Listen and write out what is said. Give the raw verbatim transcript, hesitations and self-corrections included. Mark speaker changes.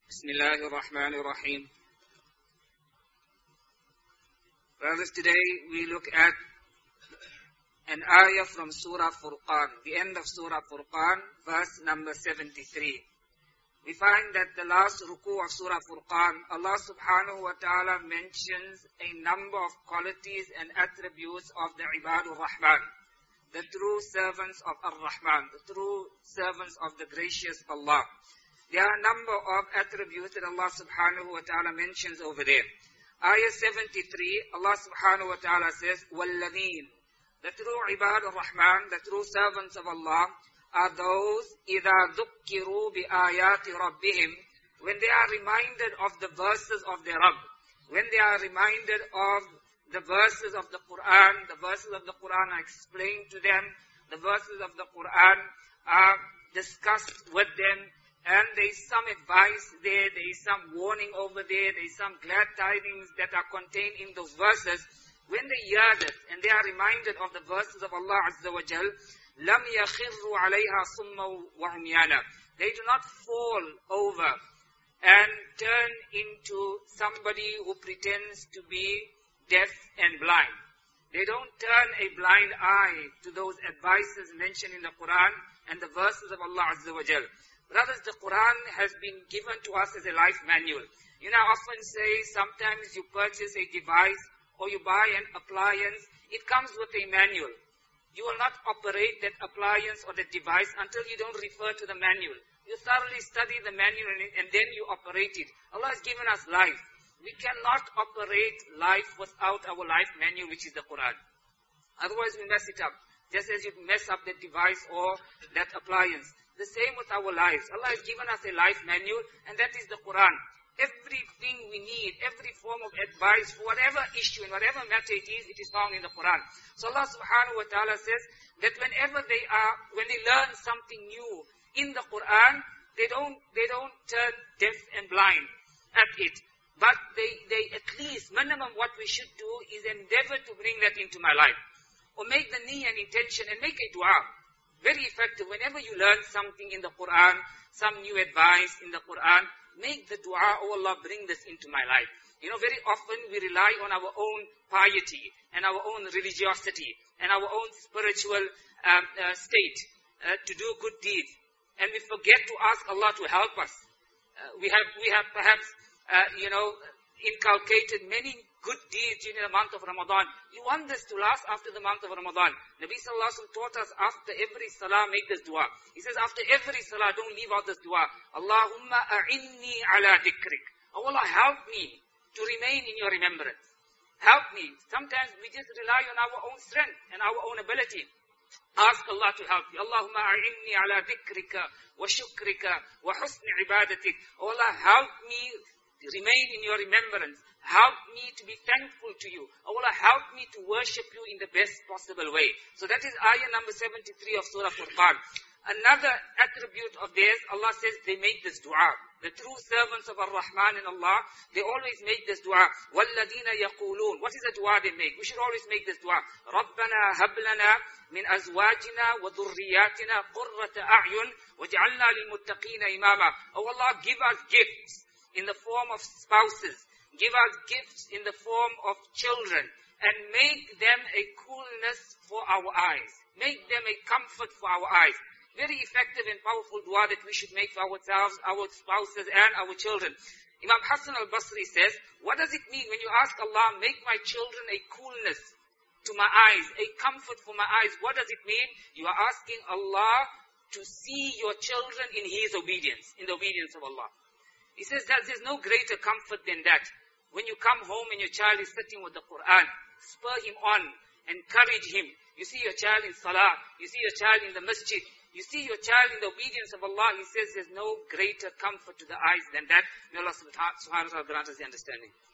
Speaker 1: Bismillahir Rahmanir Rahim. Brothers, today we look at an ayah from Surah Furqan, the end of Surah Furqan, verse number seventy-three. We find that the last ruku of Surah Furqan, Allah subhanahu wa ta'ala mentions a number of qualities and attributes of the Ibadur Rahman, the true servants of Ar-Rahman, the true servants of the gracious Allah. There are a number of attributes that Allah subhanahu wa ta'ala mentions over there. Ayah seventy-three, Allah subhanahu wa ta'ala says, وَالَّذِينَ, the true Ibadur Rahman, the true servants of Allah, are those إِذَا ذُكِّرُوا بِآيَاتِ رَبِّهِمْ, when they are reminded of the verses of their Rabb, when they are reminded of the verses of the Quran, the verses of the Quran are explained to them, the verses of the Quran are discussed with them, and there is some advice there, there is some warning over there, there is some glad tidings that are contained in those verses. When they hear that and they are reminded of the verses of Allah Azza wa Jal, لَمْ يَخِرُّوا عَلَيْهَا صُمًّا وَعُمْيَانًا, they do not fall over and turn into somebody who pretends to be deaf and blind. They don't turn a blind eye to those advices mentioned in the Quran and the verses of Allah Azza wa Jal. Brothers, the Quran has been given to us as a life manual. You know, I often say sometimes you purchase a device or you buy an appliance, it comes with a manual. You will not operate that appliance or that device until you don't refer to the manual. You thoroughly study the manual and then you operate it. Allah has given us life. We cannot operate life without our life manual, which is the Quran. Otherwise we mess it up. Just as you mess up that device or that appliance. The same with our lives. Allah has given us a life manual, and that is the Quran. Everything we need, every form of advice, for whatever issue, in whatever matter it is, it is found in the Quran. So Allah subhanahu wa ta'ala says that whenever they are, when they learn something new in the Quran, they don't, they don't turn deaf and blind at it. But they, they at least, minimum what we should do is endeavor to bring that into my life. Or make the niyyah and intention and make a dua. Very effective. Whenever you learn something in the Quran, some new advice in the Quran, make the dua, oh Allah, bring this into my life. You know, very often we rely on our own piety and our own religiosity and our own spiritual um, uh, state uh, to do good deeds. And we forget to ask Allah to help us. Uh, we have, we have perhaps, uh, you know, inculcated many good deeds during the month of Ramadan. You want this to last after the month of Ramadan. Nabi sallallahu alaihi wasallam taught us after every salah, make this dua. He says after every salah, don't leave out this dua. Allahumma a'inni ala dhikrik. Oh Allah, help me to remain in your remembrance. Help me. Sometimes we just rely on our own strength and our own ability. Ask Allah to help you. Allahumma a'inni ala dhikrika wa shukrika wa husni ibadatik. Oh Allah, help me remain in your remembrance. Help me to be thankful to you. Oh Allah, help me to worship you in the best possible way. So that is ayah number seventy-three of Surah Furqan. Another attribute of theirs, Allah says they make this dua. The true servants of Ar-Rahman and Allah, they always make this dua. وَالَّذِينَ يَقُولُونَ. What is the dua they make? We should always make this dua. رَبَّنَا هَبْ لَنَا مِنْ أَزْوَاجِنَا وَذُرِّيَّاتِنَا قُرَّةَ أَعْيُنْ وَاجْعَلْنَا لِلْمُتَّقِينَ إِمَامًا. Oh Allah, give us gifts in the form of spouses. Give us gifts in the form of children and make them a coolness for our eyes. Make them a comfort for our eyes. Very effective and powerful dua that we should make for ourselves, our spouses and our children. Imam Hassan al-Basri says, what does it mean when you ask Allah, make my children a coolness to my eyes, a comfort for my eyes? What does it mean? You are asking Allah to see your children in His obedience, in the obedience of Allah. He says that there's no greater comfort than that. When you come home and your child is sitting with the Quran, spur him on, encourage him. You see your child in salah, you see your child in the masjid, you see your child in the obedience of Allah. He says there's no greater comfort to the eyes than that. May Allah subhanahu wa ta'ala grant us the understanding.